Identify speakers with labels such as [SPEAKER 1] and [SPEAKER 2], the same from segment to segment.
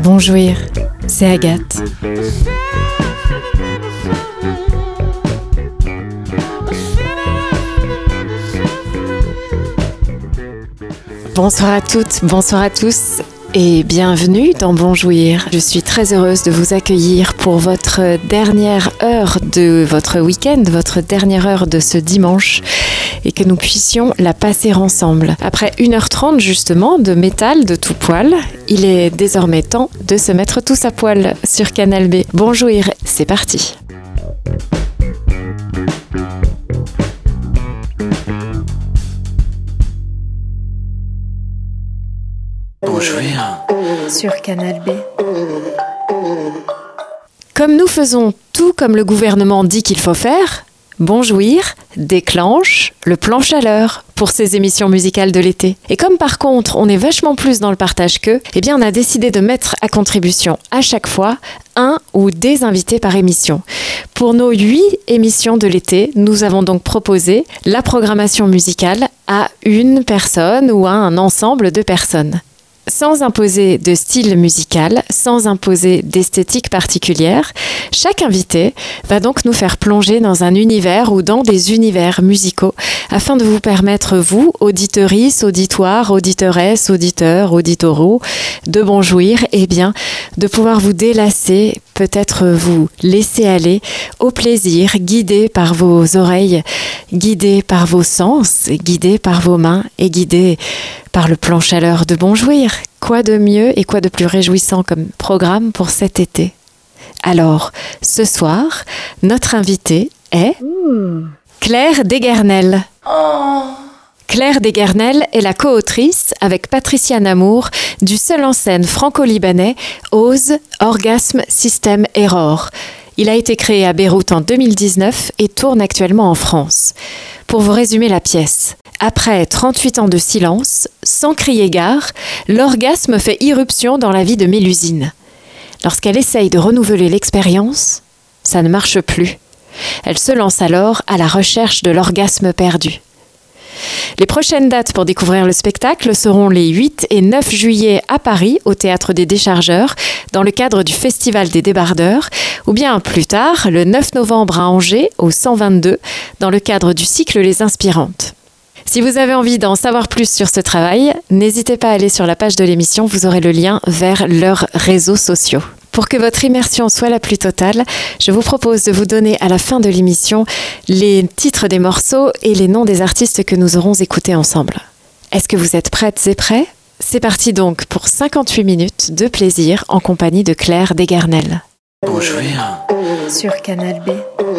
[SPEAKER 1] Bonjour, c'est Agathe. Bonsoir à toutes, bonsoir à tous et bienvenue dans Bonjouir. Je suis très heureuse de vous accueillir pour votre dernière heure de votre week-end, votre dernière heure de ce dimanche et que nous puissions la passer ensemble. Après 1h30 justement de métal de tout poil, il est désormais temps de se mettre tous à poil sur Canal B. Bonjouir, c'est parti.
[SPEAKER 2] Bonjouir
[SPEAKER 1] sur Canal B. Comme nous faisons tout comme le gouvernement dit qu'il faut faire, Bonjouir déclenche le plan chaleur pour ces émissions musicales de l'été. Et comme par contre on est vachement plus dans le partage qu'eux, eh bien on a décidé de mettre à contribution à chaque fois un ou des invités par émission. Pour nos 8 émissions de l'été, nous avons donc proposé la programmation musicale à une personne ou à un ensemble de personnes. Sans imposer de style musical, sans imposer d'esthétique particulière, chaque invité va donc nous faire plonger dans un univers ou dans des univers musicaux afin de vous permettre, vous, auditeuristes, auditoires, auditeuresses, auditeurs, auditoraux, de bonjouir, et bien de pouvoir vous délasser, peut-être vous laisser aller au plaisir, guidé par vos oreilles, guidé par vos sens, guidé par vos mains et guidé par le plan chaleur de Bonjouir. Quoi de mieux et quoi de plus réjouissant comme programme pour cet été? Alors, ce soir, notre invitée est Claire Desguernel. Claire Desguernel est la co-autrice avec Patricia Namour du seul en scène franco-libanais Ose, Orgasme, System, Error. Il a été créé à Beyrouth en 2019 et tourne actuellement en France. Pour vous résumer la pièce, après 38 ans de silence, sans crier gare, l'orgasme fait irruption dans la vie de Mélusine. Lorsqu'elle essaye de renouveler l'expérience, ça ne marche plus. Elle se lance alors à la recherche de l'orgasme perdu. Les prochaines dates pour découvrir le spectacle seront les 8 et 9 juillet à Paris, au Théâtre des Déchargeurs, dans le cadre du Festival des Débardeurs, ou bien plus tard, le 9 novembre à Angers, au 122, dans le cadre du cycle Les Inspirantes. Si vous avez envie d'en savoir plus sur ce travail, n'hésitez pas à aller sur la page de l'émission, vous aurez le lien vers leurs réseaux sociaux. Pour que votre immersion soit la plus totale, je vous propose de vous donner à la fin de l'émission les titres des morceaux et les noms des artistes que nous aurons écoutés ensemble. Est-ce que vous êtes prêtes et prêts ? C'est parti donc pour 58 minutes de plaisir en compagnie de Claire Desguernel.
[SPEAKER 2] Bonjouir
[SPEAKER 1] Sur Canal B.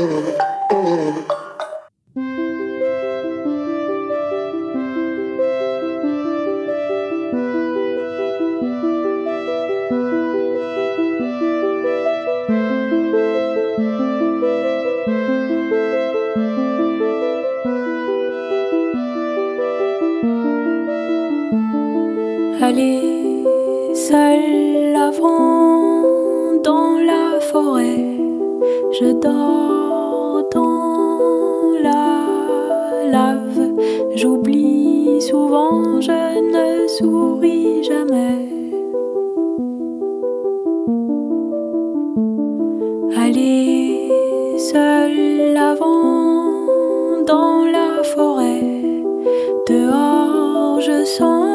[SPEAKER 3] Aller seul avant dans la forêt, je dors dans la lave, j'oublie souvent, je ne souris jamais. Aller seul avant dans la forêt, dehors je sens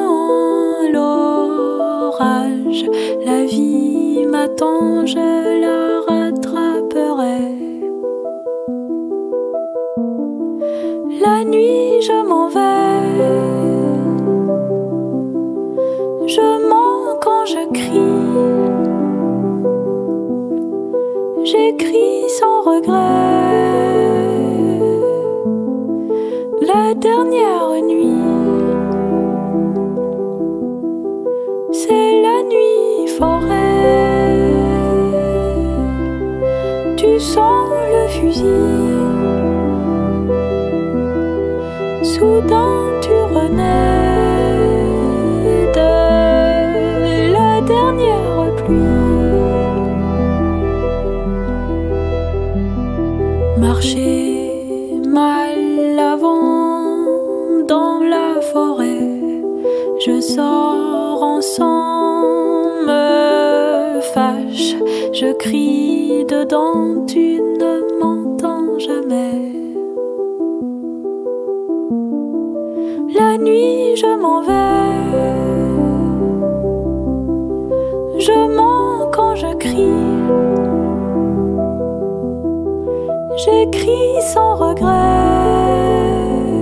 [SPEAKER 3] l'orage, la vie m'attend, je la rattraperai. La nuit je m'en vais, je mens quand je crie, j'écris sans regret. La dernière nuit, c'est la nuit forêt. Tu sens le fusil, soudain tu renais de la dernière pluie. Marcher mal avant dans la forêt, je sors ensemble fâche, je crie dedans, tu ne m'entends jamais. La nuit, je m'en vais. Je mens quand je crie. J'écris sans regret.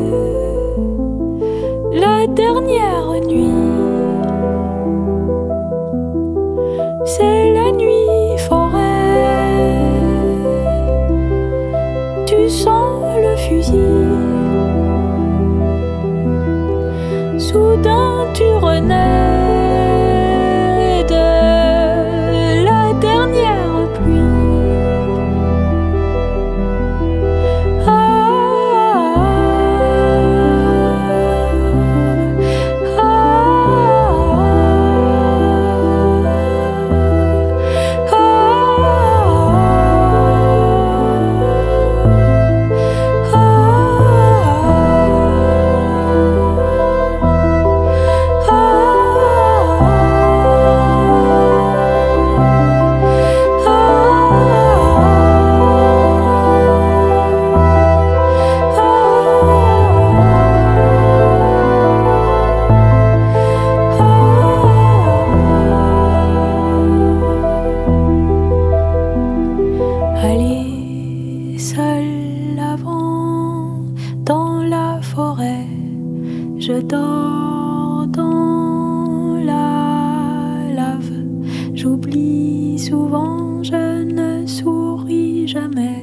[SPEAKER 3] La dernière nuit, c'est la nuit forêt. Tu sens le fusil. Soudain tu renais de la dernière pluie. Ah, ah, ah, aller seul avant dans la forêt, je dors dans la lave, j'oublie souvent, je ne souris jamais.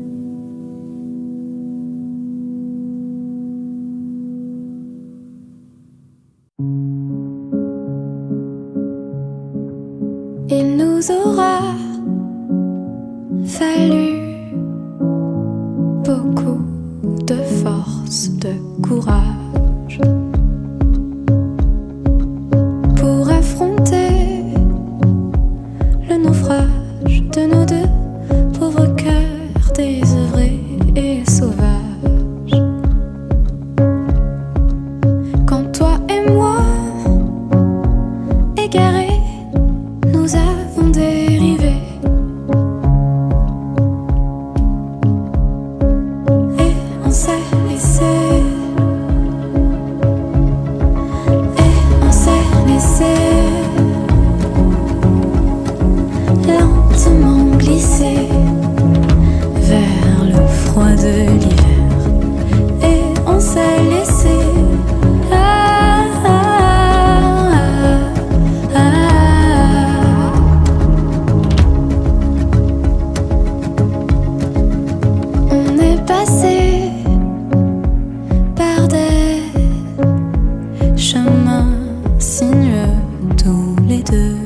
[SPEAKER 4] Il nous aura fallu beaucoup de force, de courage pour affronter le naufrage de nos deux pauvres cœurs désœuvrés et sauvages. Quand toi et moi, égarés, nous avons dérivé. Lentement glisser vers le froid de l'hiver, et on s'est laissé. Ah, ah, ah, ah. On est passé par des chemins sinueux tous les deux.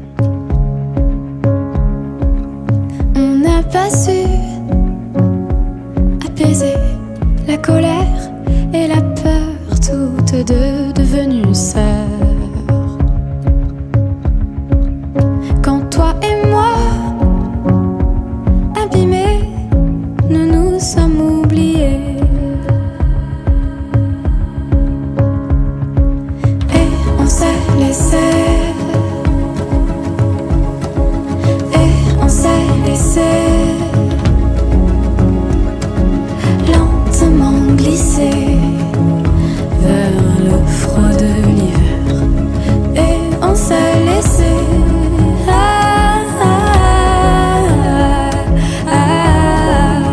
[SPEAKER 4] On n'a pas su apaiser la colère et la peur, toutes deux devenues sœurs. Quand toi et moi, abîmés, nous nous sommes oubliés. Et on s'est laissé. Lentement glisser vers le froid de l'hiver, et on s'est laissé. Ah, ah, ah, ah.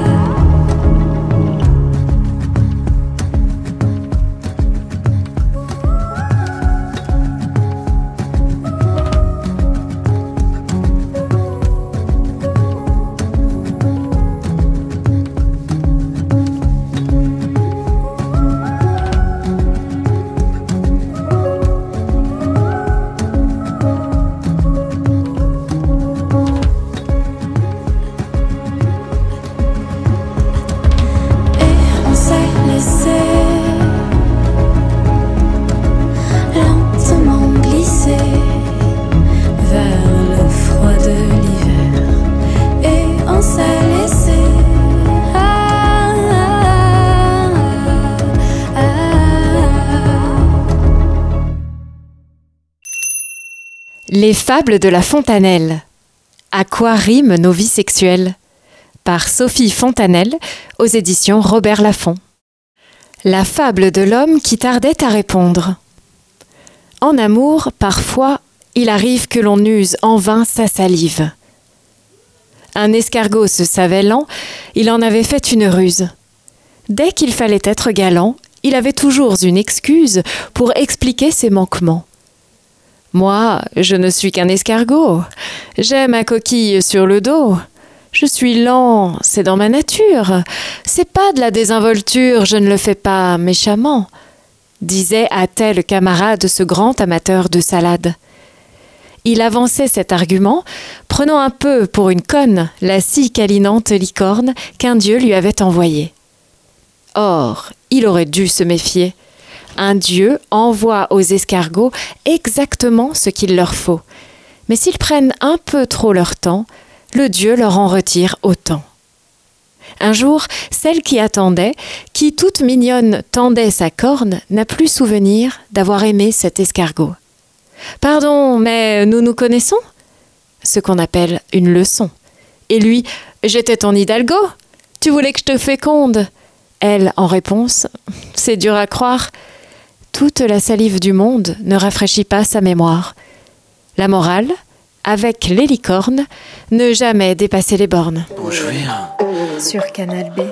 [SPEAKER 1] Les fables de La Fontanelle. À quoi riment nos vies sexuelles ? Par Sophie Fontanelle, aux éditions Robert Laffont. La fable de l'homme qui tardait à répondre. En amour, parfois, il arrive que l'on use en vain sa salive. Un escargot se savait lent, il en avait fait une ruse. Dès qu'il fallait être galant, il avait toujours une excuse pour expliquer ses manquements. Moi, je ne suis qu'un escargot. J'ai ma coquille sur le dos. Je suis lent, c'est dans ma nature. C'est pas de la désinvolture, je ne le fais pas méchamment, disait à tel camarade ce grand amateur de salade. Il avançait cet argument, prenant un peu pour une conne la si câlinante licorne qu'un dieu lui avait envoyée. Or, il aurait dû se méfier. Un dieu envoie aux escargots exactement ce qu'il leur faut. Mais s'ils prennent un peu trop leur temps, le dieu leur en retire autant. Un jour, celle qui attendait, qui toute mignonne tendait sa corne, n'a plus souvenir d'avoir aimé cet escargot. « Pardon, mais nous nous connaissons ?» Ce qu'on appelle une leçon. Et lui, « J'étais ton hidalgo. Tu voulais que je te féconde. » Elle, en réponse, « C'est dur à croire. » Toute la salive du monde ne rafraîchit pas sa mémoire. La morale, avec les licornes, ne jamais dépasser les bornes.
[SPEAKER 2] Pour jouir.
[SPEAKER 1] Sur Canal B.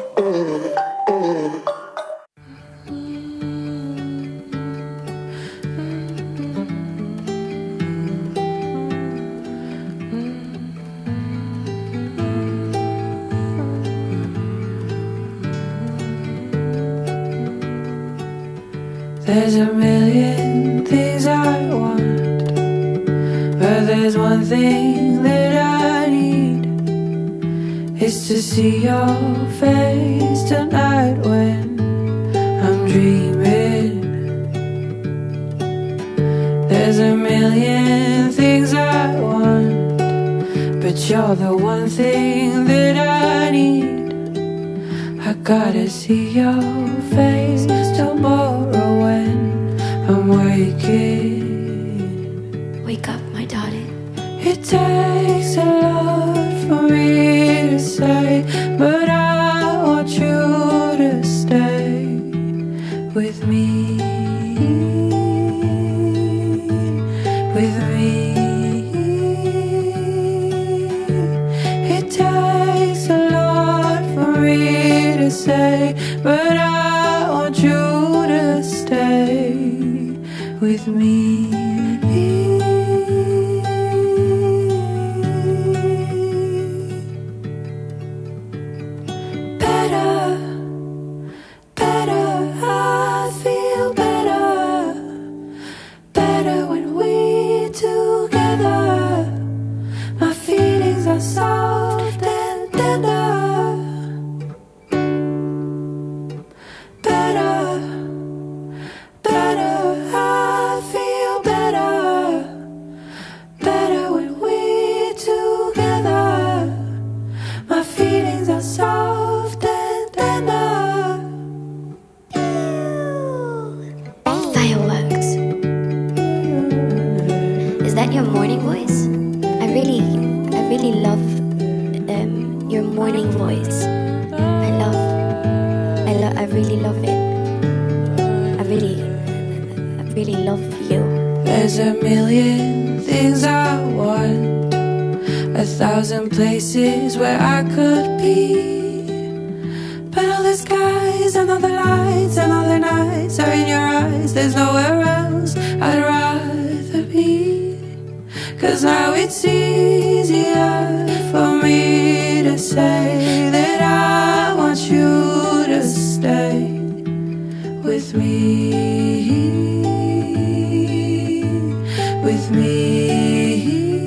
[SPEAKER 5] There's a million things I want, but there's one thing that I need. It's to see your face tonight when I'm dreaming. There's a million things I want, but you're the one thing that I need. I gotta see your face tomorrow when I'm waking.
[SPEAKER 4] Wake up, my darling.
[SPEAKER 5] It takes a lot for me to say, but I want you to stay with me, with me. It takes a lot for me to say, but I want you to stay with me. Better, better, I feel better, better when we're together. My feelings are soft and tender. Better, better, I feel better, better when we're together. My feelings are soft and tender.
[SPEAKER 4] Fireworks. Is that your morning voice? I really love your morning voice. I really love it. I really love you.
[SPEAKER 5] There's a million things I want, 1,000 places where I could be, but all the skies and all the lights and all the nights are in your eyes. There's nowhere else I'd rather be, 'cause now it's easier for me to say that I want you to stay with me, with me.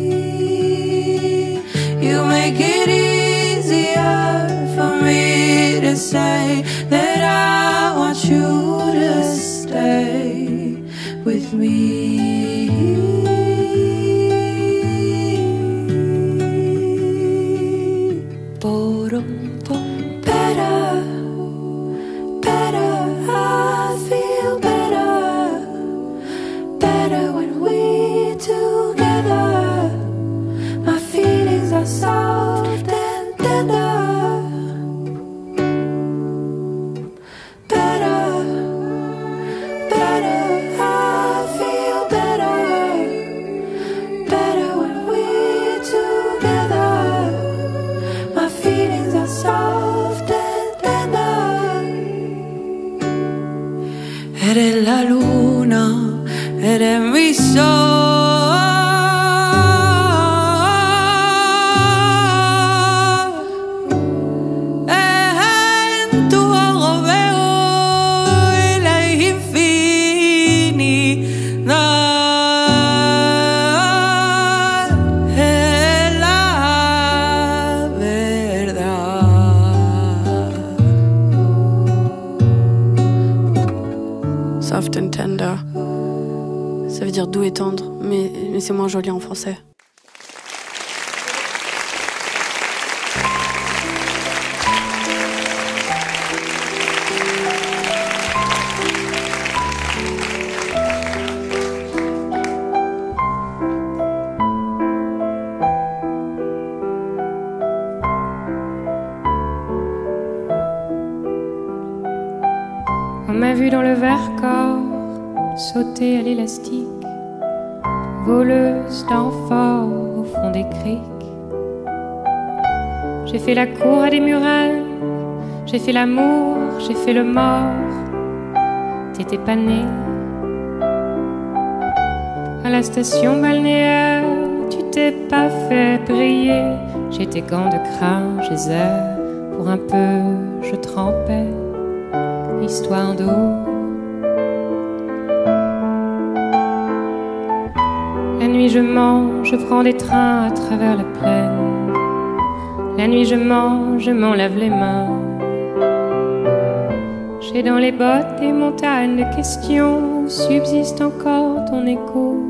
[SPEAKER 5] You make it easier for me to say that I want you to stay with me. Better, better, I feel better, better when we're together. My feelings are soft and tender. Better, better, I feel better. Better when we're together. My feelings are soft and tender. Eres la luna, eres mi sol.
[SPEAKER 6] Soft and tender, ça veut dire doux et tendre, mais c'est moins joli en français.
[SPEAKER 7] On m'a vu dans le Vercors sauter à l'élastique, voleuse d'amphores au fond des criques. J'ai fait la cour à des murales, j'ai fait l'amour, j'ai fait le mort. T'étais pas né. À la station balnéaire, tu t'es pas fait briller. J'étais gants de crin, geyser, pour un peu je trempais. Histoire d'eau. La nuit je mens, je prends des trains à travers la plaine. La nuit je m'en lave les mains. J'ai dans les bottes des montagnes de questions où subsiste encore ton écho.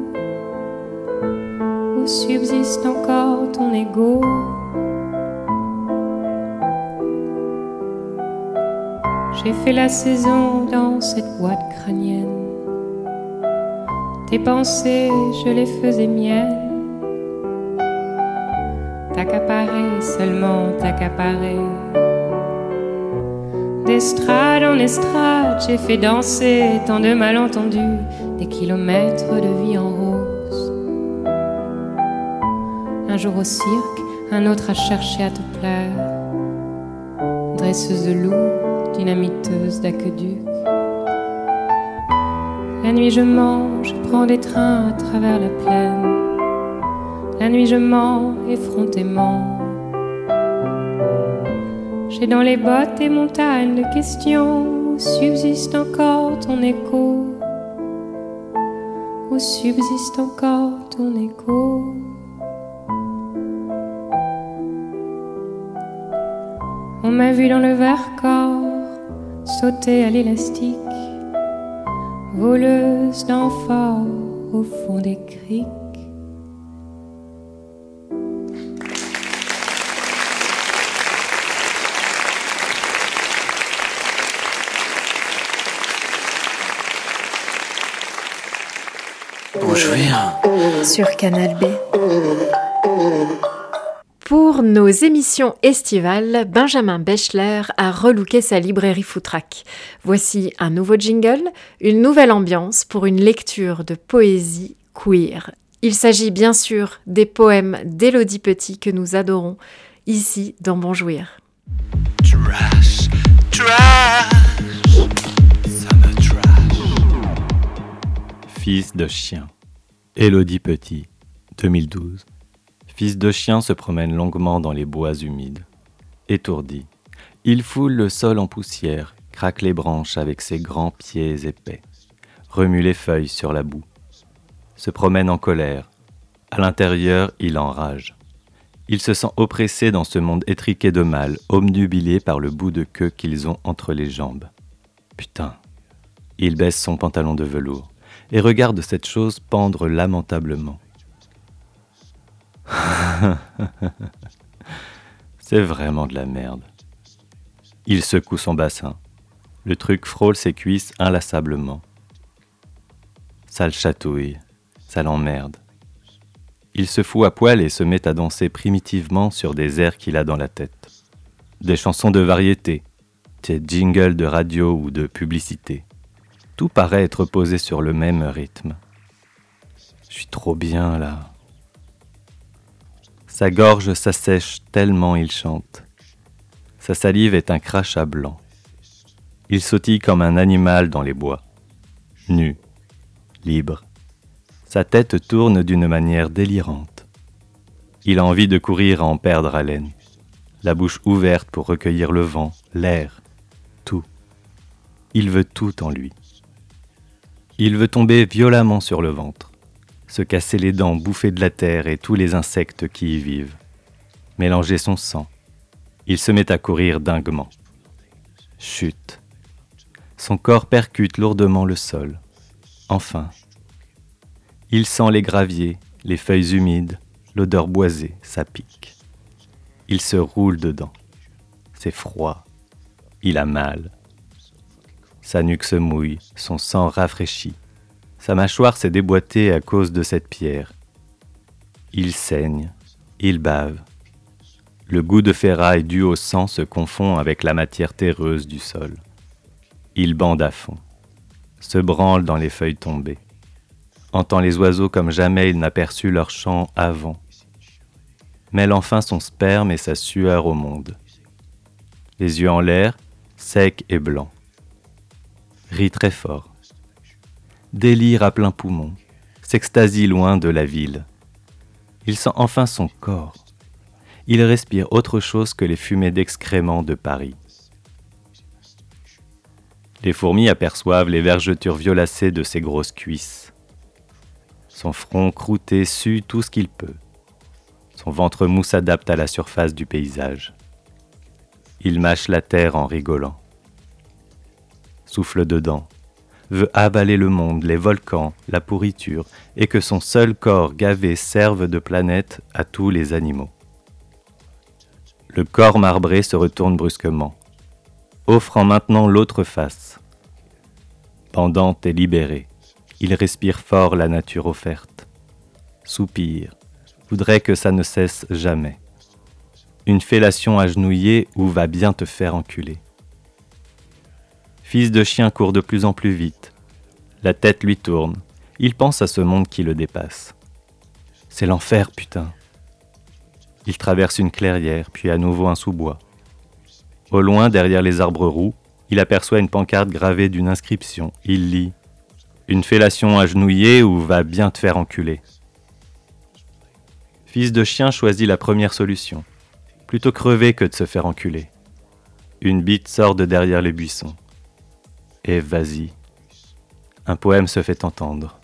[SPEAKER 7] Où subsiste encore ton ego. J'ai fait la saison dans cette boîte crânienne. Tes pensées, je les faisais miennes. T'accaparer, seulement t'accaparer. D'estrade en estrade, j'ai fait danser tant de malentendus, des kilomètres de vie en rose. Un jour au cirque, un autre à chercher à te plaire. Dresseuse de loups, dynamiteuse d'aqueduc. La nuit je mens, je prends des trains à travers la plaine. La nuit je mens effrontément. J'ai dans les bottes des montagnes de questions où subsiste encore ton écho. Où subsiste encore ton écho. On m'a vu dans le Vercors sauter à l'élastique, voleuse d'amphores au fond des criques.
[SPEAKER 2] Bonjour.
[SPEAKER 1] Sur Canal B. Pour nos émissions estivales, Benjamin Bechler a relooké sa librairie Footrack. Voici un nouveau jingle, une nouvelle ambiance pour une lecture de poésie queer. Il s'agit bien sûr des poèmes d'Élodie Petit que nous adorons, ici dans Bonjouir.
[SPEAKER 2] Trash, trash, ça me trash.
[SPEAKER 8] Fils de chien. Élodie Petit, 2012. Fils de chien se promène longuement dans les bois humides. Étourdi, il foule le sol en poussière, craque les branches avec ses grands pieds épais, remue les feuilles sur la boue, se promène en colère. À l'intérieur, il enrage. Il se sent oppressé dans ce monde étriqué de mâles, obnubilé par le bout de queue qu'ils ont entre les jambes. Putain. Il baisse son pantalon de velours et regarde cette chose pendre lamentablement. C'est vraiment de la merde. Il secoue son bassin. Le truc frôle ses cuisses inlassablement. Ça le chatouille, ça l'emmerde. Il se fout à poil et se met à danser primitivement sur des airs qu'il a dans la tête. Des chansons de variété, des jingles de radio ou de publicité. Tout paraît être posé sur le même rythme. Je suis trop bien là. Sa gorge s'assèche tellement il chante. Sa salive est un crachat blanc. Il sautille comme un animal dans les bois. Nu, libre. Sa tête tourne d'une manière délirante. Il a envie de courir à en perdre haleine. La bouche ouverte pour recueillir le vent, l'air, tout. Il veut tout en lui. Il veut tomber violemment sur le ventre, se casser les dents, bouffer de la terre et tous les insectes qui y vivent. Mélanger son sang. Il se met à courir dinguement. Chute. Son corps percute lourdement le sol. Enfin. Il sent les graviers, les feuilles humides, l'odeur boisée, ça pique. Il se roule dedans. C'est froid. Il a mal. Sa nuque se mouille, son sang rafraîchit. Sa mâchoire s'est déboîtée à cause de cette pierre. Il saigne, il bave. Le goût de ferraille dû au sang se confond avec la matière terreuse du sol. Il bande à fond, se branle dans les feuilles tombées. Entend les oiseaux comme jamais il n'a perçu leur chant avant. Mêle enfin son sperme et sa sueur au monde. Les yeux en l'air, secs et blancs. Rit très fort. Délire à plein poumon, s'extasie loin de la ville. Il sent enfin son corps. Il respire autre chose que les fumées d'excréments de Paris. Les fourmis aperçoivent les vergetures violacées de ses grosses cuisses. Son front croûté sue tout ce qu'il peut. Son ventre mou s'adapte à la surface du paysage. Il mâche la terre en rigolant. Souffle dedans, veut avaler le monde, les volcans, la pourriture, et que son seul corps gavé serve de planète à tous les animaux. Le corps marbré se retourne brusquement, offrant maintenant l'autre face. Pendante et libéré, il respire fort la nature offerte. Soupire, voudrait que ça ne cesse jamais. Une fellation agenouillée ou va bien te faire enculer. Fils de chien court de plus en plus vite. La tête lui tourne. Il pense à ce monde qui le dépasse. C'est l'enfer, putain. Il traverse une clairière, puis à nouveau un sous-bois. Au loin, derrière les arbres roux, il aperçoit une pancarte gravée d'une inscription. Il lit « Une fellation agenouillée ou va bien te faire enculer ». Fils de chien choisit la première solution. Plutôt crever que de se faire enculer. Une bite sort de derrière les buissons. Et vas-y. Un poème se fait entendre.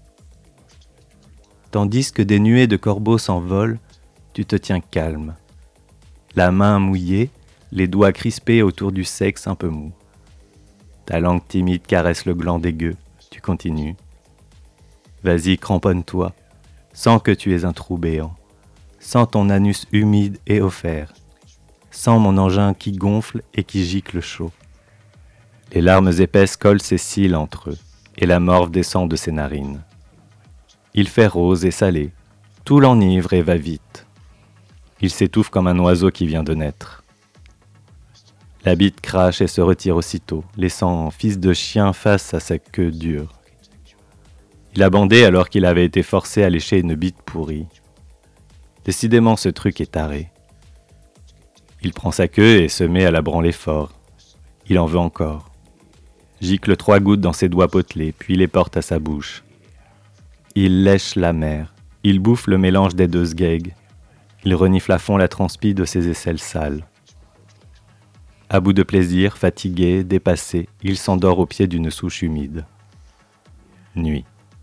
[SPEAKER 8] Tandis que des nuées de corbeaux s'envolent, tu te tiens calme. La main mouillée, les doigts crispés autour du sexe un peu mou. Ta langue timide caresse le gland dégueu. Tu continues. Vas-y, cramponne-toi. Sens que tu es un trou béant. Sens ton anus humide et offert. Sens mon engin qui gonfle et qui gicle chaud. Les larmes épaisses collent ses cils entre eux, et la morve descend de ses narines. Il fait rose et salé, tout l'enivre et va vite. Il s'étouffe comme un oiseau qui vient de naître. La bite crache et se retire aussitôt, laissant fils de chien face à sa queue dure. Il a bandé alors qu'il avait été forcé à lécher une bite pourrie. Décidément, ce truc est taré. Il prend sa queue et se met à la branler fort. Il en veut encore. Gicle 3 gouttes dans ses doigts potelés, puis les porte à sa bouche. Il lèche la mer. Il bouffe le mélange des deux sgeg. Il renifle à fond la transpi de ses aisselles sales. À bout de plaisir, fatigué, dépassé, il s'endort au pied d'une souche humide. Nuit.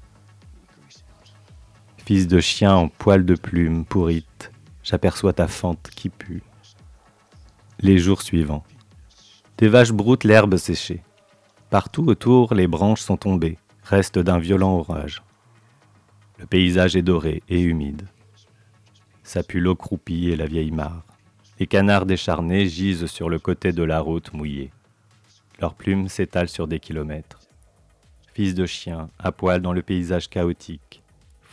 [SPEAKER 8] Fils de chien en poil de plume, pourrite, j'aperçois ta fente qui pue. Les jours suivants. Des vaches broutent l'herbe séchée. Partout autour, les branches sont tombées, restent d'un violent orage. Le paysage est doré et humide. Ça pue l'eau croupie et la vieille mare. Les canards décharnés gisent sur le côté de la route mouillée. Leurs plumes s'étalent sur des kilomètres. Fils de chien, à poil dans le paysage chaotique,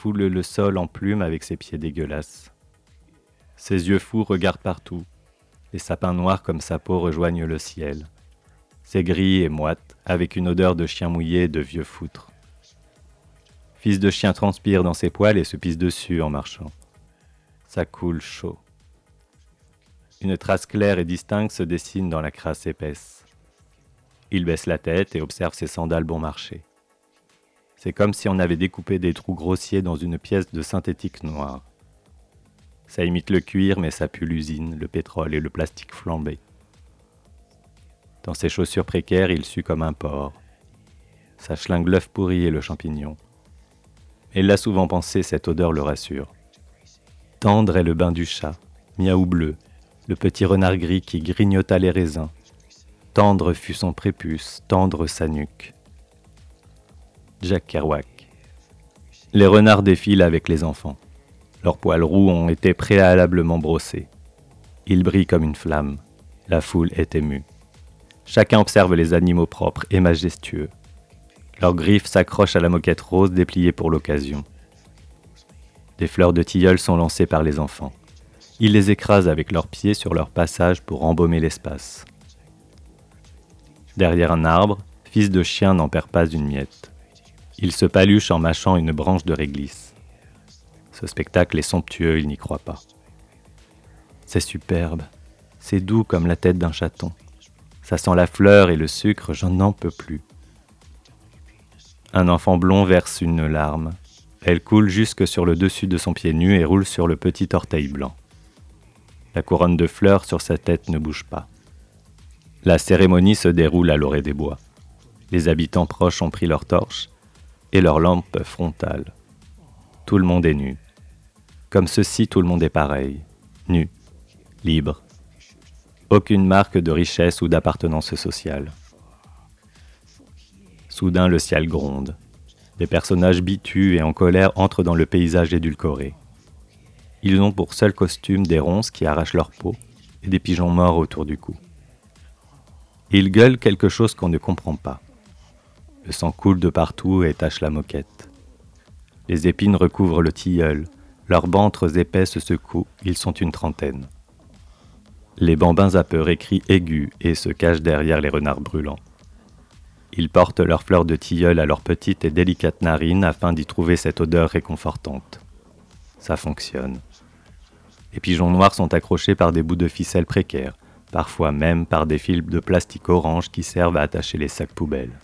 [SPEAKER 8] foule le sol en plumes avec ses pieds dégueulasses. Ses yeux fous regardent partout. Les sapins noirs comme sa peau rejoignent le ciel. C'est gris et moite, avec une odeur de chien mouillé et de vieux foutre. Fils de chien transpire dans ses poils et se pisse dessus en marchant. Ça coule chaud. Une trace claire et distincte se dessine dans la crasse épaisse. Il baisse la tête et observe ses sandales bon marché. C'est comme si on avait découpé des trous grossiers dans une pièce de synthétique noire. Ça imite le cuir, mais ça pue l'usine, le pétrole et le plastique flambé. Dans ses chaussures précaires, il sue comme un porc. Ça schlingue l'œuf pourri et le champignon. Et il l'a souvent pensé, cette odeur le rassure. Tendre est le bain du chat, miaou bleu, le petit renard gris qui grignota les raisins. Tendre fut son prépuce, tendre sa nuque. Jack Kerouac. Les renards défilent avec les enfants. Leurs poils roux ont été préalablement brossés. Ils brillent comme une flamme. La foule est émue. Chacun observe les animaux propres et majestueux. Leurs griffes s'accrochent à la moquette rose dépliée pour l'occasion. Des fleurs de tilleul sont lancées par les enfants. Ils les écrasent avec leurs pieds sur leur passage pour embaumer l'espace. Derrière un arbre, Fils de chien n'en perd pas une miette. Il se paluche en mâchant une branche de réglisse. Ce spectacle est somptueux, il n'y croit pas. C'est superbe, c'est doux comme la tête d'un chaton. Ça sent la fleur et le sucre, je n'en peux plus. Un enfant blond verse une larme. Elle coule jusque sur le dessus de son pied nu et roule sur le petit orteil blanc. La couronne de fleurs sur sa tête ne bouge pas. La cérémonie se déroule à l'orée des bois. Les habitants proches ont pris leurs torches et leurs lampes frontales. Tout le monde est nu. Comme ceci, tout le monde est pareil. Nu, libre. Aucune marque de richesse ou d'appartenance sociale. Soudain, le ciel gronde. Des personnages bitus et en colère entrent dans le paysage édulcoré. Ils ont pour seul costume des ronces qui arrachent leur peau et des pigeons morts autour du cou. Ils gueulent quelque chose qu'on ne comprend pas. Le sang coule de partout et tache la moquette. Les épines recouvrent le tilleul, leurs bantres épais se secouent, ils sont une trentaine. Les bambins à peur crient aigus et se cachent derrière les renards brûlants. Ils portent leurs fleurs de tilleul à leurs petites et délicates narines afin d'y trouver cette odeur réconfortante. Ça fonctionne. Les pigeons noirs sont accrochés par des bouts de ficelle précaires, parfois même par des fils de plastique orange qui servent à attacher les sacs poubelles.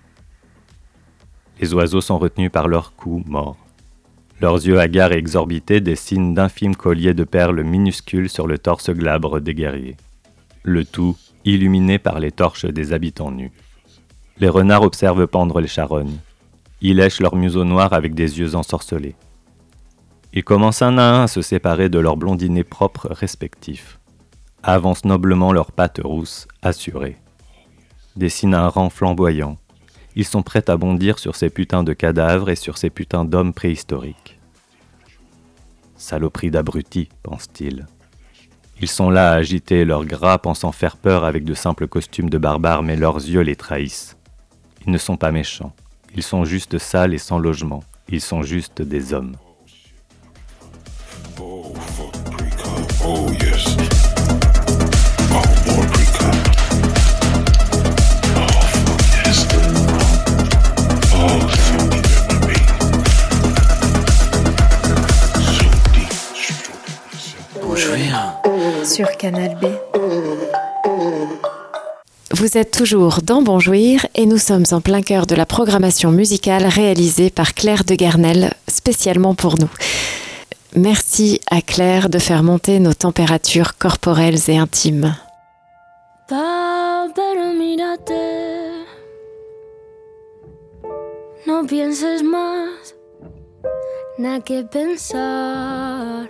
[SPEAKER 8] Les oiseaux sont retenus par leurs cous morts. Leurs yeux hagards et exorbités dessinent d'infimes colliers de perles minuscules sur le torse glabre des guerriers. Le tout illuminé par les torches des habitants nus. Les renards observent pendre les charognes. Ils lèchent leur museau noir avec des yeux ensorcelés. Ils commencent un à un à se séparer de leurs blondinés propres respectifs. Avancent noblement leurs pattes rousses, assurées. Dessinent un rang flamboyant. Ils sont prêts à bondir sur ces putains de cadavres et sur ces putains d'hommes préhistoriques. Saloperie d'abrutis, pense-t-il. Ils sont là à agiter leurs gras pensant faire peur avec de simples costumes de barbares, mais leurs yeux les trahissent. Ils ne sont pas méchants. Ils sont juste sales et sans logement. Ils sont juste des hommes.
[SPEAKER 9] Oh, fuck pre-cum. Oh, yes. Oh, more pre-cum. Oh, fuck yes. Oh, so deep in my beat. So deep.
[SPEAKER 2] Bonjour.
[SPEAKER 4] Sur Canal B.
[SPEAKER 1] Vous êtes toujours dans Bonjouir et nous sommes en plein cœur de la programmation musicale réalisée par Claire de Garnel, spécialement pour nous. Merci à Claire de faire monter nos températures corporelles et intimes.
[SPEAKER 3] Pero mírate, no pienses más, nada que pensar.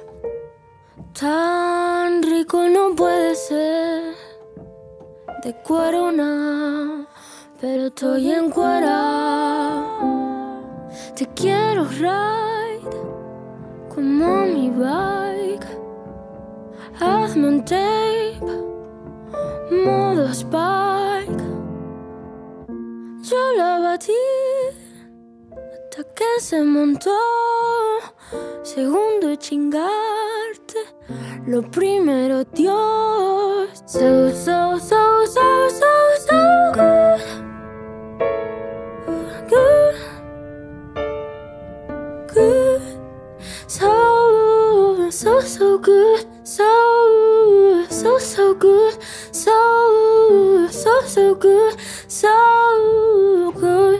[SPEAKER 3] Tan rico no puede ser, de cuero nada, pero estoy en cuera. Te quiero ride, como mi bike. Hazme un tape, modo Spike. Yo la batí hasta que se montó. segundo chingarte, lo primero Dios. So, so, so, so, so, so good. Good. Good. So, so, so good. So, so, so good. So, so, so good. So good.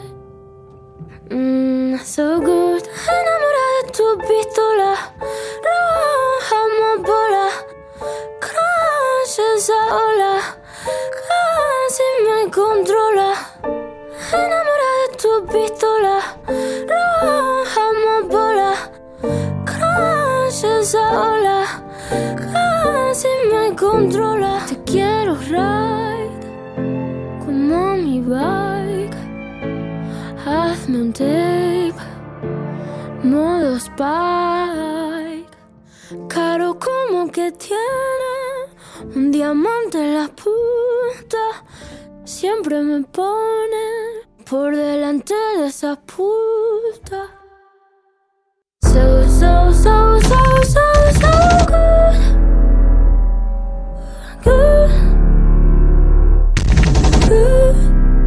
[SPEAKER 3] So good. Enamorada de tu pistola, roja bola, crash esa ola, casi me controla. Enamorada de tu pistola, roja bola, crash esa ola, casi me controla. Te quiero ride como mi bike. Hazme un tape, modo Spike. Caro como que tiene un diamante en la punta. Siempre me pone por delante de esa puta. So, so, so, so, so, so good. Good. Good.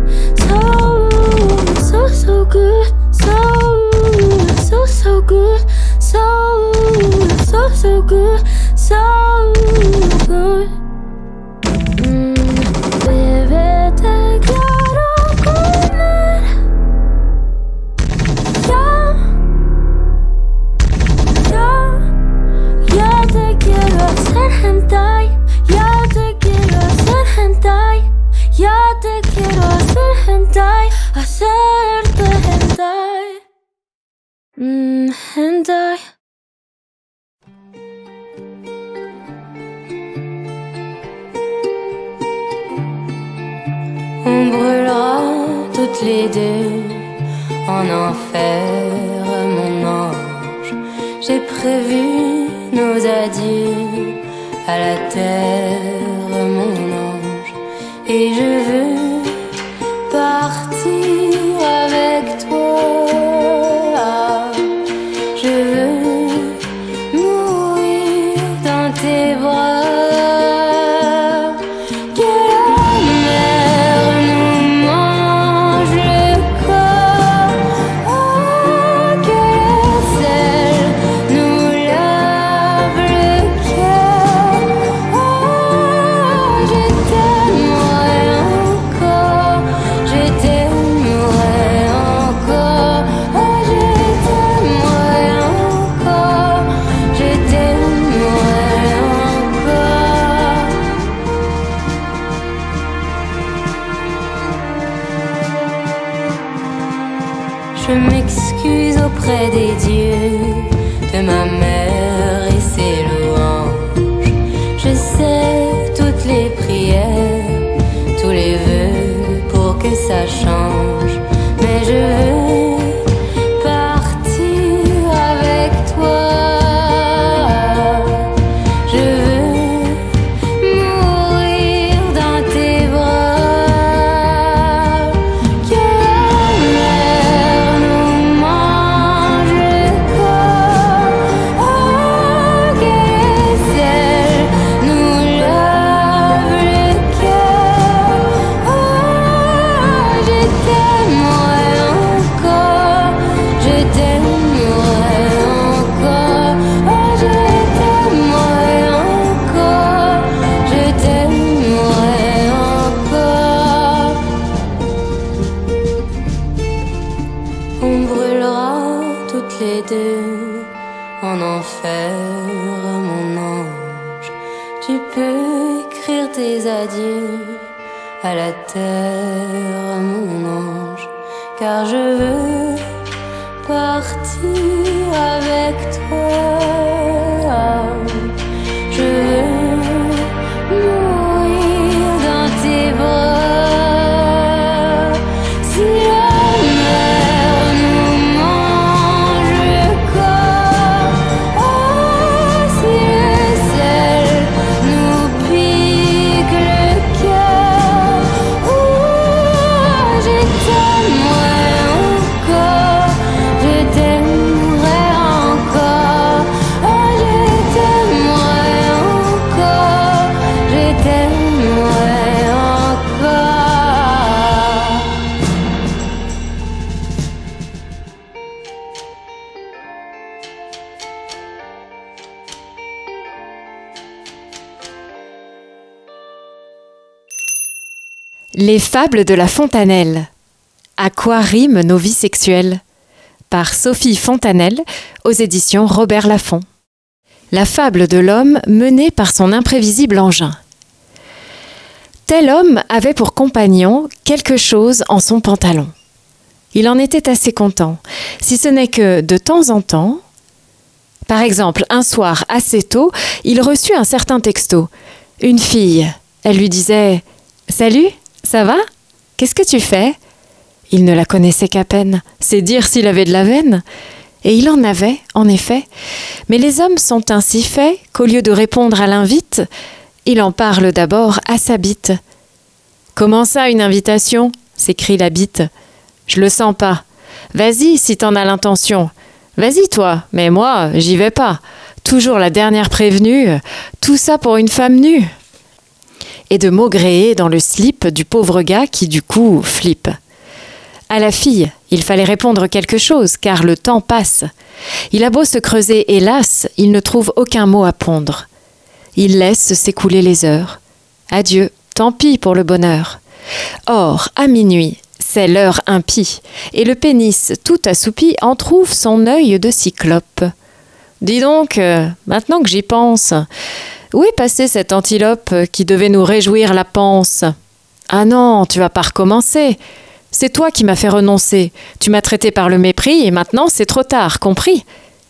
[SPEAKER 3] So, so good. So, so, so good. So, so, so good. So good. Bebé, te quiero comer. Ya te quiero hacer hentai. Ya te quiero hacer hentai. Ya te quiero hacer hentai. Hacerte hentai. Hentai. On brûlera toutes les deux en enfer, mon ange. J'ai prévu nos adieux à la terre, mon ange. Et je veux partir avec toi. Je veux mourir dans tes bras. Que la mer nous mange le corps. Oh, que le sel nous lave le cœur. Oh, je t'aimerai encore. Je t'aimerai encore. Oh, je t'aimerai encore. Je t'aimerai encore. Je m'excuse auprès des dieux, de ma mère et ses louanges. Je sais toutes les prières, tous les vœux pour que ça change. Mais je veux partir avec toi. Je veux mourir dans tes bras. Que la mer nous mange le corps. Oh, que le sel nous lave le cœur. Oh, je t'aimerai encore. Je t'aimerai encore. Oh, je t'aimerai encore. Je t'aimerai encore. On brûlera toutes les deux en enfer, mon ange. Tu peux écrire tes adieux à la terre, mon ange. Car je veux partir avec toi. Je veux mourir dans tes bras. Si la mer nous mange le corps. Oh, si le sel nous pique le cœur. Oh, je t'aimerai encore. Je t'aimerai encore.
[SPEAKER 1] Les fables de la Fontanelle. À quoi riment nos vies sexuelles? Par Sophie Fontanelle, aux éditions Robert Laffont. La fable de l'homme mené par son imprévisible engin. Tel homme avait pour compagnon quelque chose en son pantalon. Il en était assez content, si ce n'est que, de temps en temps, par exemple, un soir assez tôt, il reçut un certain texto. Une fille, elle lui disait « Salut, ça va? Qu'est-ce que tu fais ?» Il ne la connaissait qu'à peine, c'est dire s'il avait de la veine. Et il en avait, en effet. Mais les hommes sont ainsi faits qu'au lieu de répondre à l'invite, il en parle d'abord à sa bite. « Comment ça, une invitation ?» s'écrie la bite. « Je le sens pas. Vas-y si t'en as l'intention. Vas-y toi, mais moi, j'y vais pas. Toujours la dernière prévenue, tout ça pour une femme nue. » Et de maugréer dans le slip du pauvre gars qui du coup flippe. À la fille, il fallait répondre quelque chose, car le temps passe. Il a beau se creuser, hélas, il ne trouve aucun mot à pondre. Il laisse s'écouler les heures. Adieu, tant pis pour le bonheur. Or, à minuit, c'est l'heure impie, et le pénis, tout assoupi, en trouve son œil de cyclope. Dis donc, maintenant que j'y pense, où est passée cette antilope qui devait nous réjouir la panse? Ah non, tu vas pas recommencer. C'est toi qui m'as fait renoncer. Tu m'as traité par le mépris et maintenant c'est trop tard, compris?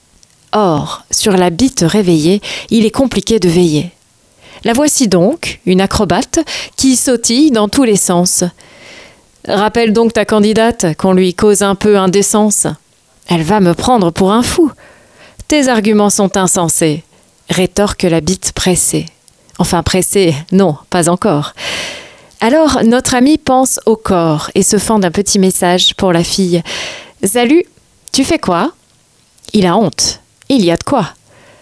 [SPEAKER 1] Or, sur la bite réveillée, il est compliqué de veiller. La voici donc, une acrobate, qui sautille dans tous les sens. Rappelle donc ta candidate, qu'on lui cause un peu indécence. Elle va me prendre pour un fou. Tes arguments sont insensés, rétorque la bite pressée. Enfin pressée, non, pas encore. Alors, notre ami pense au corps et se fend d'un petit message pour la fille. « Salut, tu fais quoi ?» Il a honte. Il y a de quoi.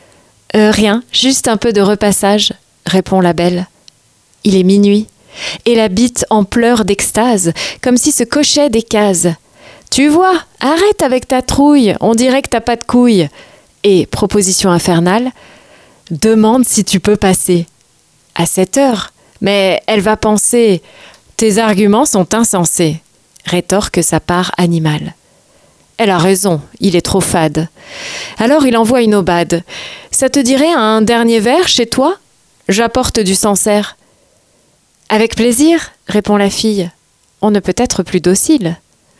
[SPEAKER 1] Rien, juste un peu de repassage, répond la belle. Il est minuit, et la bite en pleure d'extase, comme si se cochait des cases. « Tu vois, arrête avec ta trouille, on dirait que t'as pas de couilles. » Et, proposition infernale, « Demande si tu peux passer. » À 7 heures. Mais elle va penser « Tes arguments sont insensés », rétorque sa part animale. Elle a raison, il est trop fade. Alors il envoie une aubade. « Ça te dirait un dernier verre chez toi ? J'apporte du Sancerre. »« Avec plaisir, » répond la fille. On ne peut être plus docile.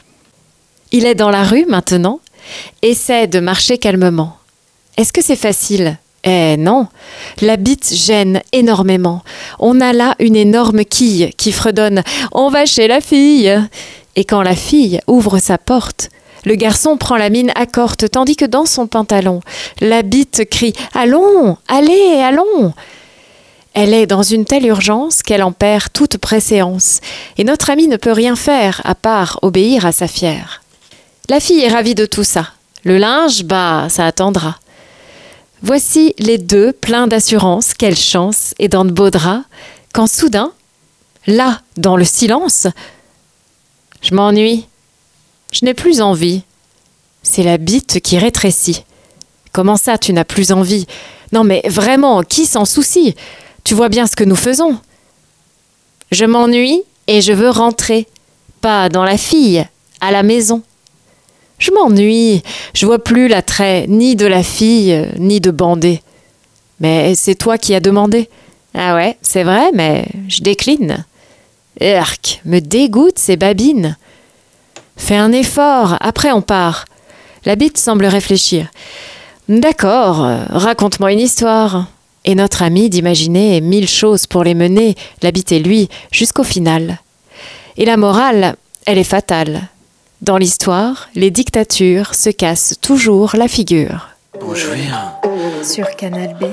[SPEAKER 1] Il est dans la rue maintenant, essaie de marcher calmement. Est-ce que c'est facile ? Eh non, la bite gêne énormément. On a là une énorme quille qui fredonne « On va chez la fille !» Et quand la fille ouvre sa porte, le garçon prend la mine accorte, tandis que dans son pantalon, la bite crie « Allons, allez, allons !» Elle est dans une telle urgence qu'elle en perd toute préséance, et notre amie ne peut rien faire à part obéir à sa fière. La fille est ravie de tout ça. Le linge, ça attendra. Voici les deux pleins d'assurance, quelle chance, et dans de beaux draps, quand soudain, là, dans le silence, « Je m'ennuie, je n'ai plus envie. » C'est la bite qui rétrécit. « Comment ça, tu n'as plus envie? Non mais vraiment, qui s'en soucie? Tu vois bien ce que nous faisons. »« Je m'ennuie et je veux rentrer, pas dans la fille, à la maison. » Je m'ennuie, je vois plus l'attrait ni de la fille, ni de bander. Mais c'est toi qui as demandé. Ah ouais, c'est vrai, mais je décline. Erk, me dégoûte ces babines. Fais un effort, après on part. La bite semble réfléchir. D'accord, raconte-moi une histoire. Et notre ami d'imaginer 1000 choses pour les mener, la bite et lui, jusqu'au final. Et la morale, elle est fatale. Dans l'histoire, les dictatures se cassent toujours la figure.
[SPEAKER 2] Bonjour.
[SPEAKER 4] Sur Canal B.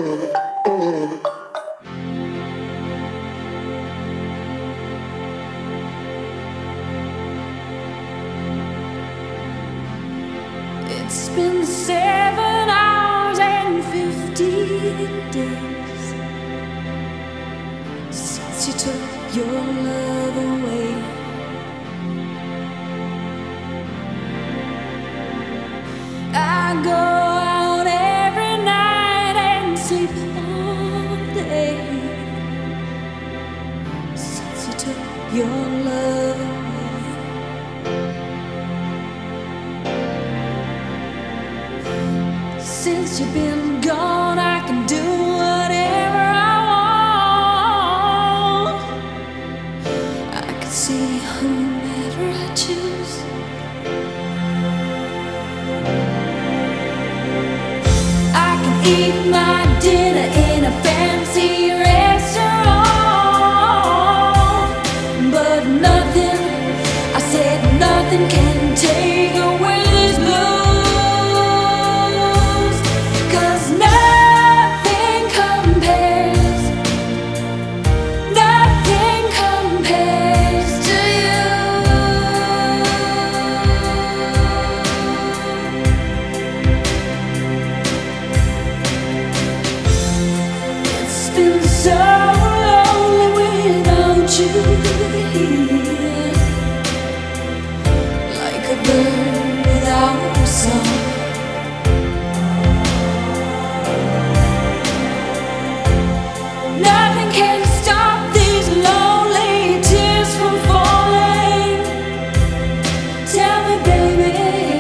[SPEAKER 5] It's been 7 hours and 15 days since you took your love away. I go out every night and sleep all day since you took your love. Since you've been gone, I can do whatever I want. I can see whomever I choose. I can eat my dinner in a fancy restaurant, but nothing, I said nothing can take away these blues, 'cause nothing compares to you. It's been so lonely without you here, like a bird without a song. Nothing can stop these lonely tears from falling. Tell me, baby,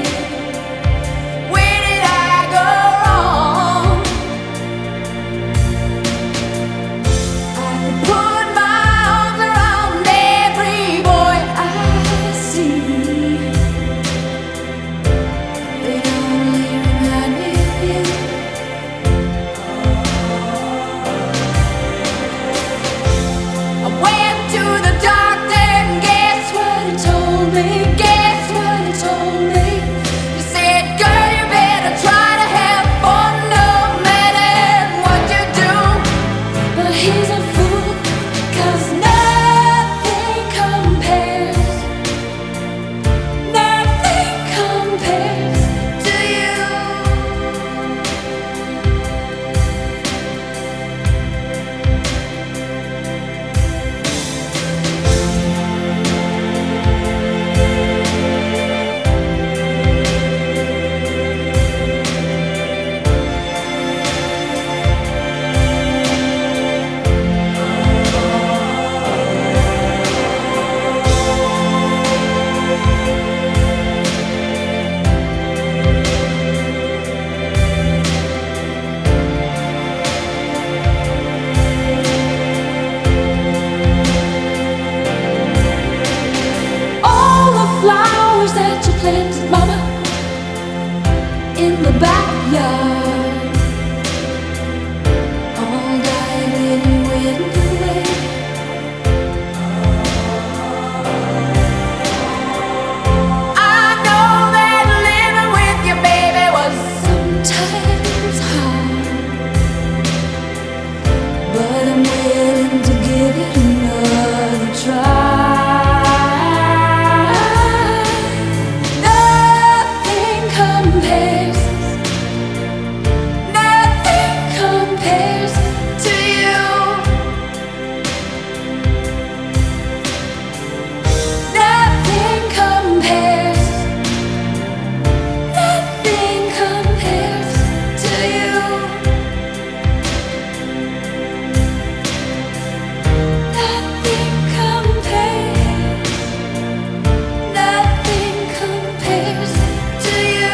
[SPEAKER 5] where did I go wrong? I could put my arms around every boy I see. They only remind me of you. I went to the doctor and guess what he told me? Guess what he told me? He said, girl, you better try to have fun no matter what you do. But he's a fool, 'cause nothing compares to you. All the flowers that you planted, mama, in the backyard, all died when you went away. I know that living with your baby was sometimes hard, but I'm willing to give it another try. Nothing compares to you. Nothing compares to you. Nothing compares to you.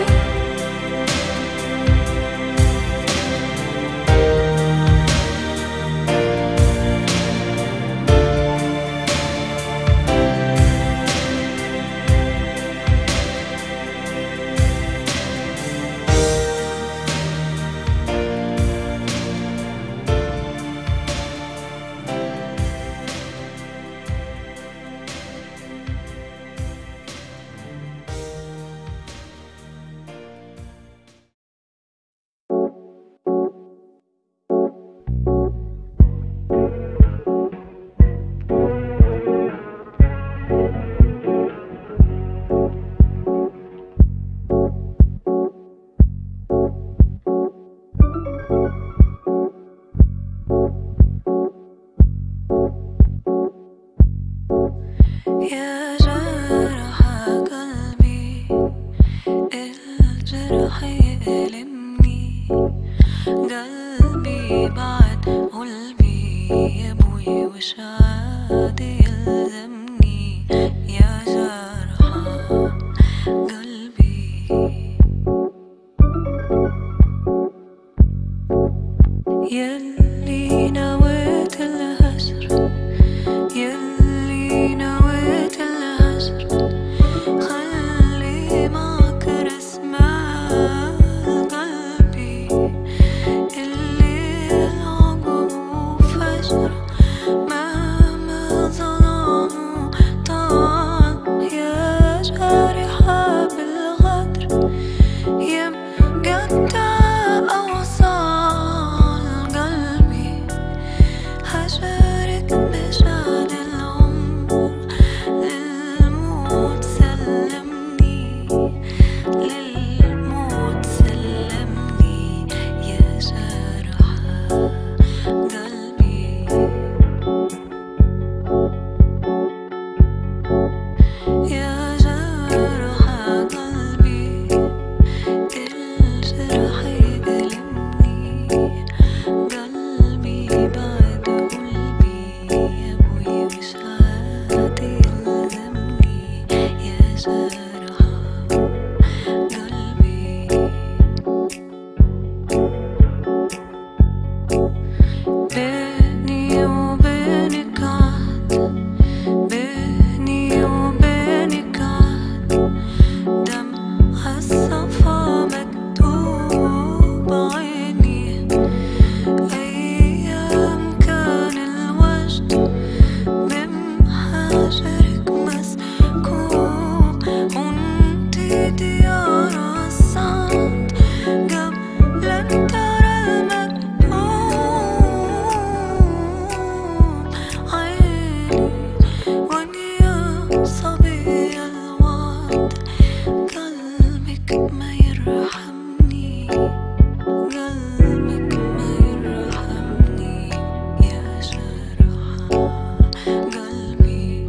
[SPEAKER 5] يا جرح قلبي الجرح يألمني قلبي بعد قلبي يا ابوي وش عاد يلزمني يلي نويت الهجر يلي نويت الهجر خلي معك رسمة قلبي اللي عقب وفجر مهما ظلام طعن يا جارحة بالغدر يا مقطع أوصال قلبي هجرك مشان العمر للموت سلمني للموت سلمني يا جارحة قلبي يا جارحة قلبي الجرح يألمني قلبي بعد قلبي يا أبوي مش عادي يلزمني يا جارحة قلبي بيني وبينك عهد بيني وبينك عهد دمع الصفا مكتوب عيني أيام كان الوجد بمحاجرك مسكوب وانتي ديار الصعد قبل أن ترى المكتوب عيني وأني صبي الوعد قلبك ما يرحمني قلبك ما يرحمني يا جرحى قلبي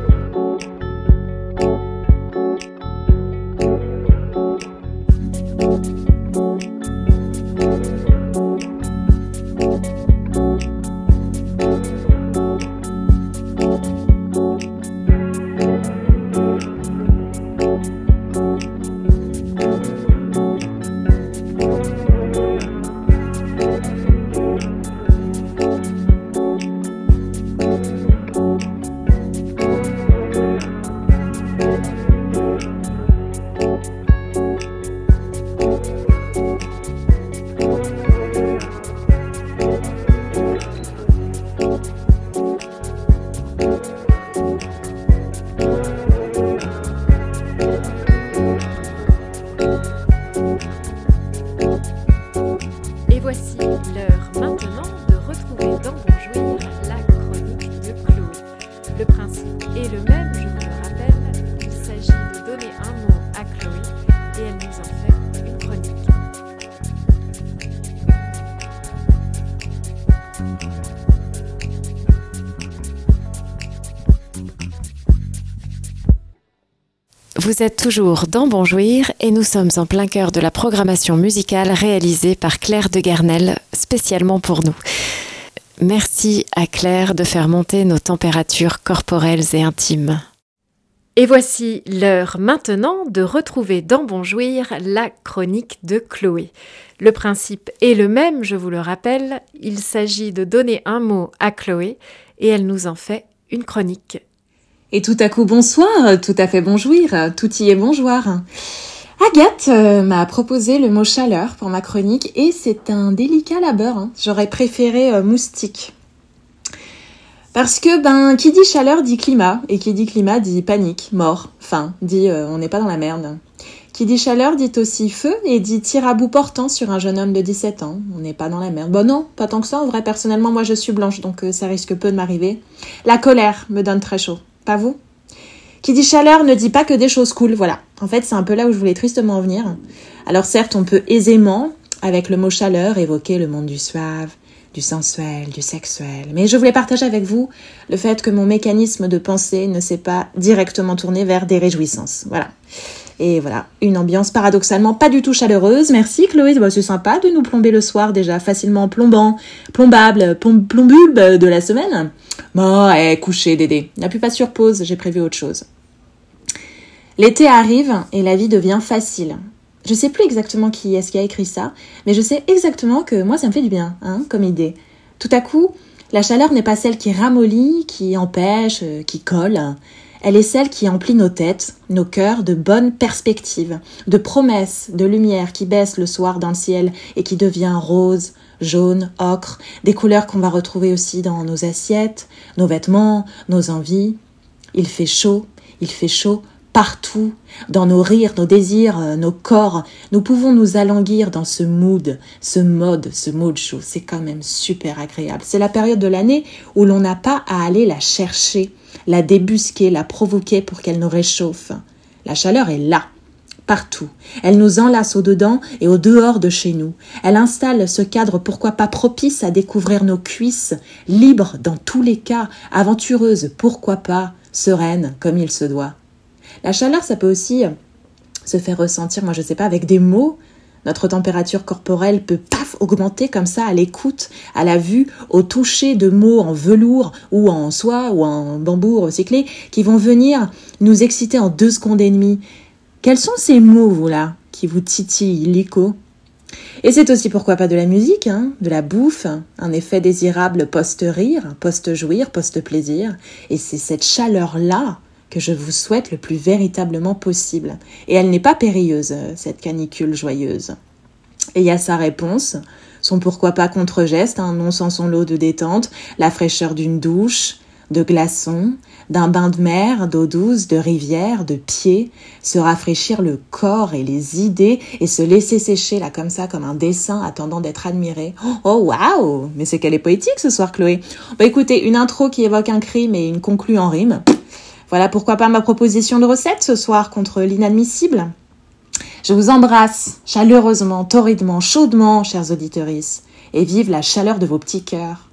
[SPEAKER 1] Et voici l'heure maintenant de retrouver dans Bonjouir la chronique de Chloé. Le principe est le même, je vous le rappelle, il s'agit de donner un mot à Chloé et elle nous en fait une chronique. Vous êtes toujours dans Bonjouir et nous sommes en plein cœur de la programmation musicale réalisée par Claire de Garnel, spécialement pour nous. Merci à Claire de faire monter nos températures corporelles et intimes. Et voici l'heure maintenant de retrouver dans Bonjouir la chronique de Chloé. Le principe est le même, je vous le rappelle, il s'agit de donner un mot à Chloé et elle nous en fait une chronique.
[SPEAKER 10] Et tout à coup bonsoir, tout à fait bonjouir, tout y est bonjour. Agathe m'a proposé le mot chaleur pour ma chronique et c'est un délicat labeur. J'aurais préféré moustique. Parce que qui dit chaleur dit climat et qui dit climat dit panique, mort, faim, dit on n'est pas dans la merde. Qui dit chaleur dit aussi feu et dit tir à bout portant sur un jeune homme de 17 ans. On n'est pas dans la merde. Bon non, pas tant que ça en vrai, personnellement moi je suis blanche donc ça risque peu de m'arriver. La colère me donne très chaud. Pas vous ? Qui dit chaleur ne dit pas que des choses cool, voilà. En fait, c'est un peu là où je voulais tristement en venir. Alors certes, on peut aisément, avec le mot chaleur, évoquer le monde du suave, du sensuel, du sexuel. Mais je voulais partager avec vous le fait que mon mécanisme de pensée ne s'est pas directement tourné vers des réjouissances. Voilà. Et voilà, une ambiance paradoxalement pas du tout chaleureuse. Merci Chloé, c'est sympa de nous plomber le soir déjà facilement plombable de la semaine. Bon, couché Dédé. N'appuie pas sur pause, j'ai prévu autre chose. L'été arrive et la vie devient facile. Je sais plus exactement qui est-ce qui a écrit ça, mais je sais exactement que moi ça me fait du bien, comme idée. Tout à coup, la chaleur n'est pas celle qui ramollit, qui empêche, qui colle. Elle est celle qui emplit nos têtes, nos cœurs de bonnes perspectives, de promesses, de lumière qui baisse le soir dans le ciel et qui devient rose, jaune, ocre, des couleurs qu'on va retrouver aussi dans nos assiettes, nos vêtements, nos envies. Il fait chaud partout, dans nos rires, nos désirs, nos corps. Nous pouvons nous alanguir dans ce mood chaud. C'est quand même super agréable. C'est la période de l'année où l'on n'a pas à aller la chercher, la débusquer, la provoquer pour qu'elle nous réchauffe. La chaleur est là, partout. Elle nous enlace au dedans et au dehors de chez nous. Elle installe ce cadre pourquoi pas propice à découvrir nos cuisses, libres dans tous les cas, aventureuses pourquoi pas, sereines comme il se doit. La chaleur, ça peut aussi se faire ressentir, moi je sais pas, avec des mots. Notre température corporelle peut augmenter comme ça à l'écoute, à la vue, au toucher de mots en velours ou en soie ou en bambou recyclé qui vont venir nous exciter en 2 secondes et demie. Quels sont ces mots, vous là, qui vous titillent l'illico ? Et c'est aussi pourquoi pas de la musique, de la bouffe, un effet désirable post-rire, post-jouir, post-plaisir. Et c'est cette chaleur-là que je vous souhaite le plus véritablement possible. Et elle n'est pas périlleuse, cette canicule joyeuse. Et il y a sa réponse, son pourquoi pas contre-geste, non sans son lot de détente, la fraîcheur d'une douche, de glaçons, d'un bain de mer, d'eau douce, de rivière, de pieds, se rafraîchir le corps et les idées et se laisser sécher là comme ça, comme un dessin attendant d'être admiré. Oh waouh! Mais c'est qu'elle est poétique ce soir, Chloé. Écoutez, une intro qui évoque un crime et une conclue en rime. Voilà pourquoi pas ma proposition de recette ce soir contre l'inadmissible. Je vous embrasse chaleureusement, torridement, chaudement, chers auditeuristes, et vive la chaleur de vos petits cœurs.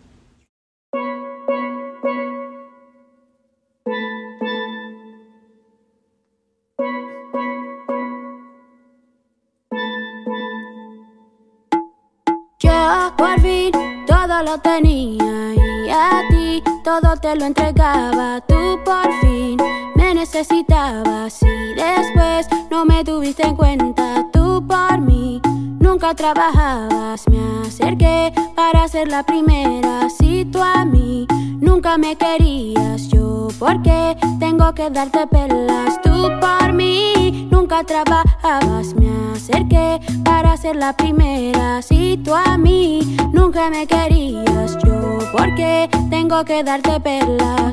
[SPEAKER 3] Yo por fin todo lo tenía y a ti todo te lo entregaba. Tú por fin me necesitabas y después no me tuviste en cuenta. Tú por mí nunca trabajabas. Me acerqué para ser la primera. Si tú a mí nunca me querías, yo por qué tengo que darte pelas. Tú por mí nunca trabajabas. Me acerqué para ser la primera. Si tú a mí nunca me querías, yo por qué tengo que darte perlas.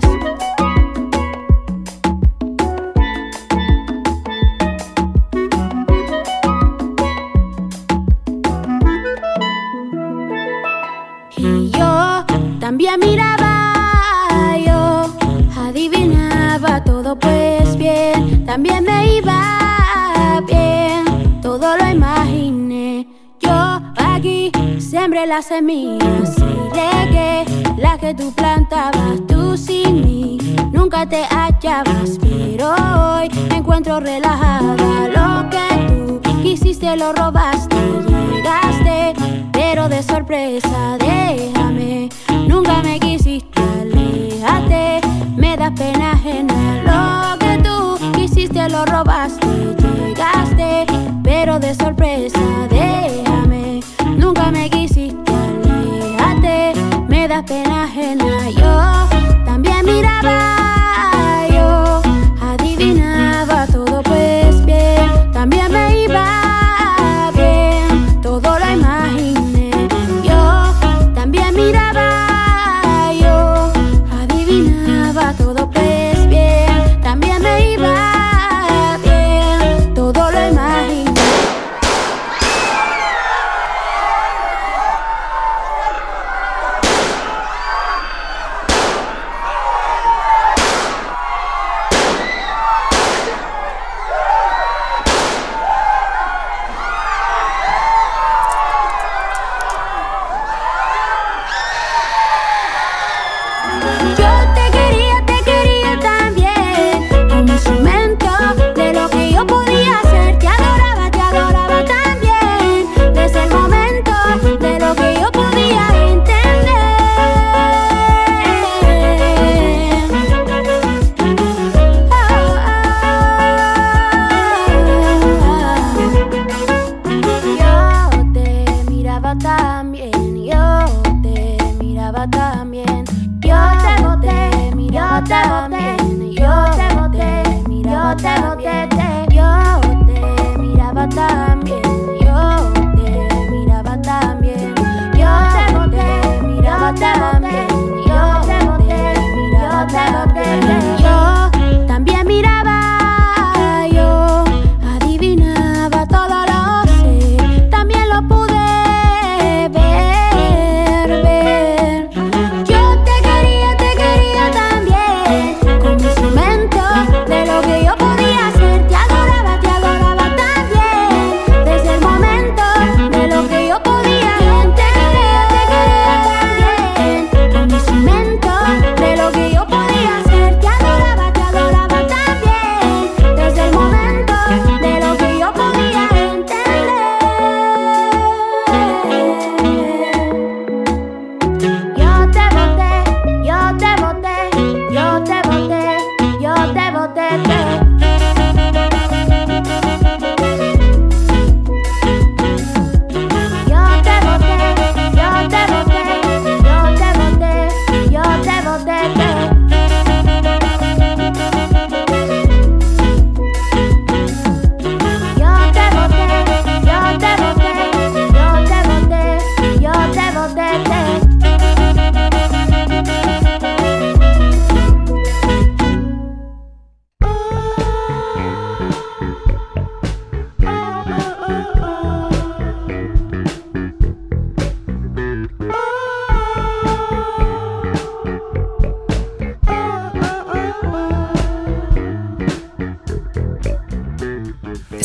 [SPEAKER 3] Y yo también miraba, yo adivinaba todo pues bien, también me iba bien, todo lo imaginé. Yo aquí sembré las semillas y regué las que tú plantabas. Tú sin mí nunca te hallabas, pero hoy me encuentro relajada. Lo que tú quisiste lo robaste, llegaste, pero de sorpresa. Déjame, nunca me quisiste, aléjate, me da pena ajena. Lo que tú quisiste lo robaste, llegaste, pero de sorpresa. Déjame, nunca me quisiste, aléjate, me da pena ajena. Yo también miraba, yo adivinaba todo pues bien, también me iba bien, todo lo imaginé. Yo también miraba, yo adivinaba todo pues bien, también me iba bien, todo lo imaginé.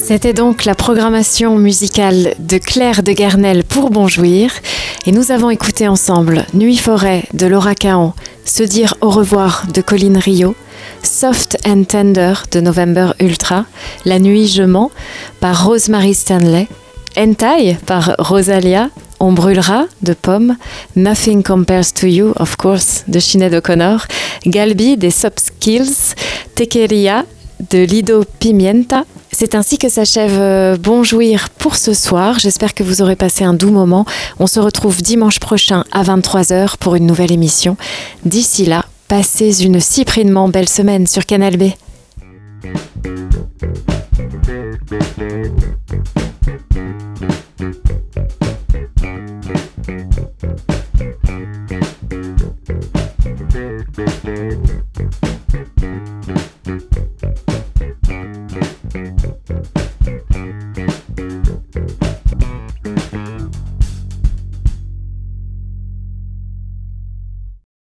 [SPEAKER 1] C'était donc la programmation musicale de Claire de Guernel pour Bonjouir. Et nous avons écouté ensemble Nuit Forêt de Laura Cahan, Se dire au revoir de Colline Rio, Soft and Tender de November Ultra, La nuit je mens par Rosemary Stanley, Hentai par Rosalia, On brûlera de Pomme, Nothing Compares to You, of course, de Sinéad O'Connor, Galbi des Soft Skills, Tequeria de Lido Pimienta. C'est ainsi que s'achève Bonjouir pour ce soir. J'espère que vous aurez passé un doux moment. On se retrouve dimanche prochain à 23h pour une nouvelle émission. D'ici là, passez une cyprinement belle semaine sur Canal B.